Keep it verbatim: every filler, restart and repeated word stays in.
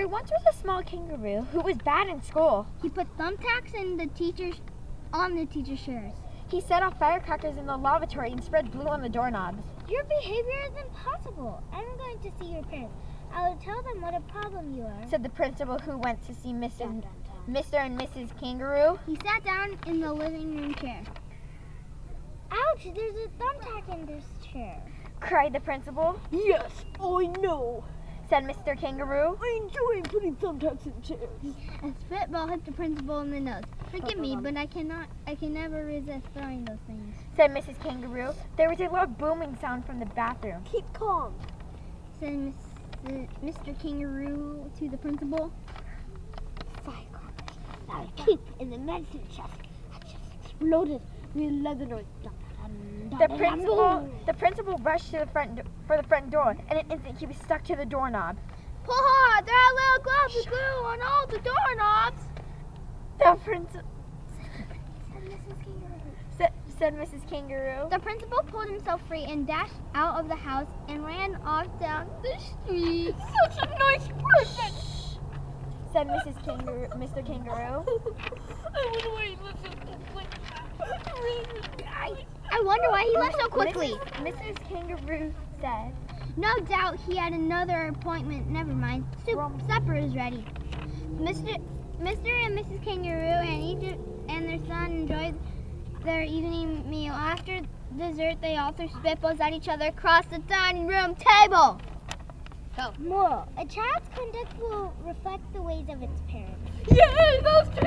There once was a small kangaroo who was bad in school. He put thumbtacks in the teacher's, on the teacher's chairs. He set off firecrackers in the lavatory and spread glue on the doorknobs. Your behavior is impossible. I'm going to see your parents. I will tell them what a problem you are. Said the principal, who went to see Mister Dun, dun, dun. Mister and Missus Kangaroo. He sat down in the living room chair. Ouch, there's a thumbtack in this chair. Cried the principal. Yes, I know. Said Mister Kangaroo. I enjoy putting thumbtacks in chairs. A spitball hit the principal in the nose. Forgive me, but I cannot, I can never resist throwing those things. Said Missus Kangaroo. There was a loud booming sound from the bathroom. Keep calm. Said Miss, Mister Kangaroo to the principal. Firecrackers that I keep in the medicine chest had just exploded with leather noise. The principal, the principal rushed to the front do- for the front door. In an instant, he was stuck to the doorknob. Pull hard! There are little globs of glue on all the doorknobs. The principal Said Missus Kangaroo. said, said Missus Kangaroo. The principal pulled himself free and dashed out of the house and ran off down the street. Such a nice person. Said Missus Kangaroo, Mister Kangaroo. I wonder why he lives so quickly. I, I wonder why he left so quickly. Missus Missus Kangaroo said. No doubt he had another appointment. Never mind. Soup, supper is ready. Mister Mister and Missus Kangaroo and each and their son enjoyed their evening meal. After dessert, they all threw spitballs at each other across the dining room table. Go. Moral: a child's conduct will reflect the ways of its parents. Yay, those